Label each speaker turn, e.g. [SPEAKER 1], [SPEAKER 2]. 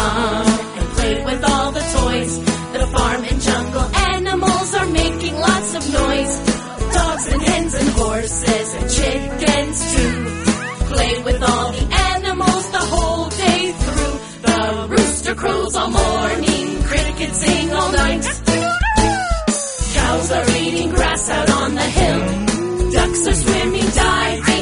[SPEAKER 1] run and play with all the toys. The farm and jungle animals are making lots of noise. Dogs and hens and horses and chickens too. Play with all the animals the whole day through. The rooster crows all morning, crickets sing all night. Cows are eating grass out on the hill. Ducks are swimming, diving.